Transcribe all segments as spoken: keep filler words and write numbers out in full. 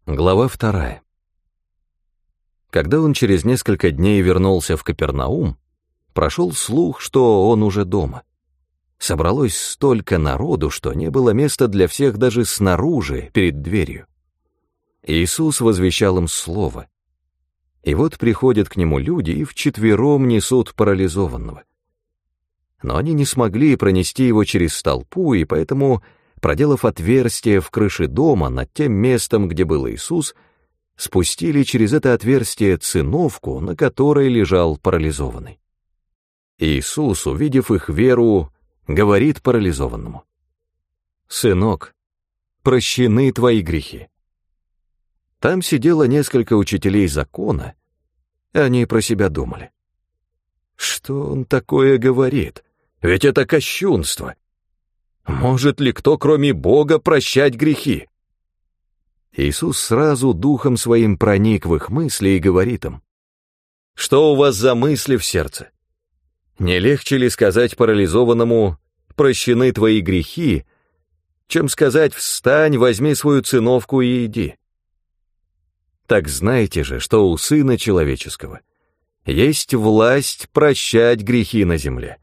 Глава вторая. Когда он через несколько дней вернулся в Капернаум, прошел слух, что он уже дома. Собралось столько народу, что не было места для всех даже снаружи, перед дверью. Иисус возвещал им слово. И вот приходят к нему люди и вчетвером несут парализованного. Но они не смогли пронести его через толпу, и поэтому, проделав отверстие в крыше дома над тем местом, где был Иисус, спустили через это отверстие циновку, на которой лежал парализованный. Иисус, увидев их веру, говорит парализованному: «Сынок, прощены твои грехи». Там сидело несколько учителей закона, они про себя думали: что он такое говорит? Ведь это кощунство. Может ли кто, кроме Бога, прощать грехи? Иисус сразу духом своим проник в их мысли и говорит им: что у вас за мысли в сердце? Не легче ли сказать парализованному: прощены твои грехи, чем сказать: встань, возьми свою циновку и иди? Так знаете же, что у Сына Человеческого есть власть прощать грехи на земле.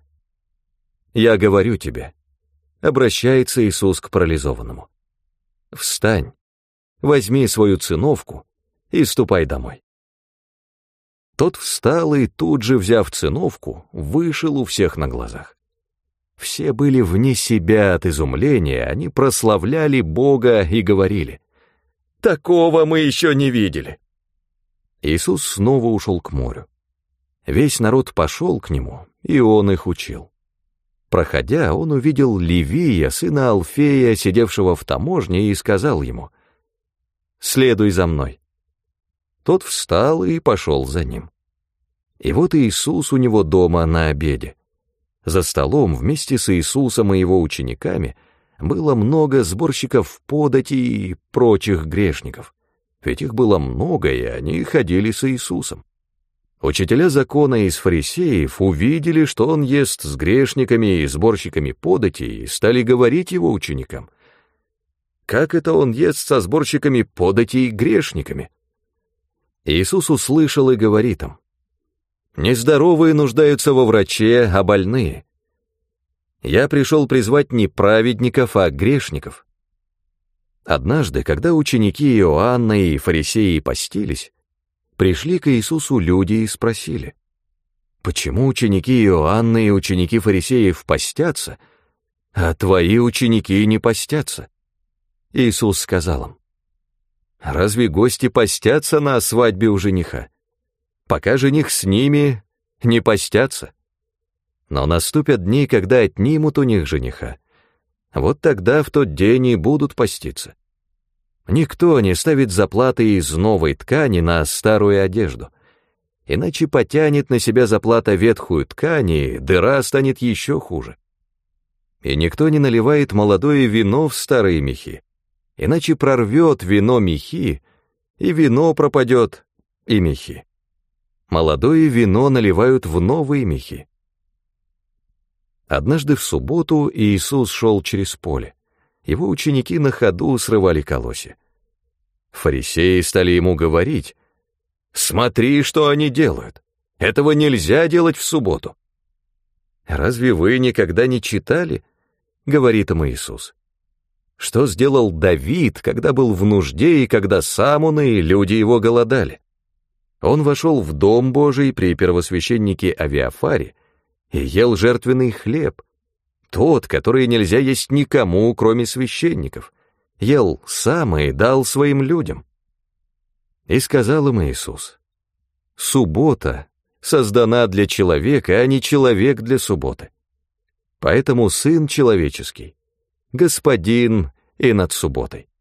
Я говорю тебе, обращается Иисус к парализованному: встань, возьми свою циновку и ступай домой. Тот встал и тут же, взяв циновку, вышел у всех на глазах. Все были вне себя от изумления, они прославляли Бога и говорили: такого мы еще не видели. Иисус снова ушел к морю. Весь народ пошел к нему, и он их учил. Проходя, он увидел Левия, сына Алфея, сидевшего в таможне, и сказал ему: «Следуй за мной». Тот встал и пошел за ним. И вот Иисус у него дома на обеде. За столом вместе с Иисусом и его учениками было много сборщиков подати и прочих грешников, ведь их было много, и они ходили с Иисусом. Учителя закона из фарисеев увидели, что он ест с грешниками и сборщиками подати, и стали говорить его ученикам: как это он ест со сборщиками подати и грешниками? Иисус услышал и говорит им: нездоровые нуждаются во враче, а больные. Я пришел призвать не праведников, а грешников. Однажды, когда ученики Иоанна и фарисеи постились, пришли к Иисусу люди и спросили: почему ученики Иоанна и ученики фарисеев постятся, а твои ученики не постятся? Иисус сказал им: разве гости постятся на свадьбе у жениха? Пока жених с ними, не постятся. Но наступят дни, когда отнимут у них жениха. Вот тогда в тот день и будут поститься. Никто не ставит заплаты из новой ткани на старую одежду, иначе потянет на себя заплата ветхую ткань, и дыра станет еще хуже. И никто не наливает молодое вино в старые мехи, иначе прорвет вино мехи, и вино пропадет, и мехи. Молодое вино наливают в новые мехи. Однажды в субботу Иисус шел через поле. Его ученики на ходу срывали колосья. Фарисеи стали ему говорить: «Смотри, что они делают! Этого нельзя делать в субботу!» «Разве вы никогда не читали, — говорит им Иисус, — что сделал Давид, когда был в нужде и когда сам он и люди его голодали? Он вошел в дом Божий при первосвященнике Авиафаре и ел жертвенный хлеб, тот, который нельзя есть никому, кроме священников, ел сам и дал своим людям». И сказал им Иисус: «Суббота создана для человека, а не человек для субботы. Поэтому Сын Человеческий — Господин и над субботой».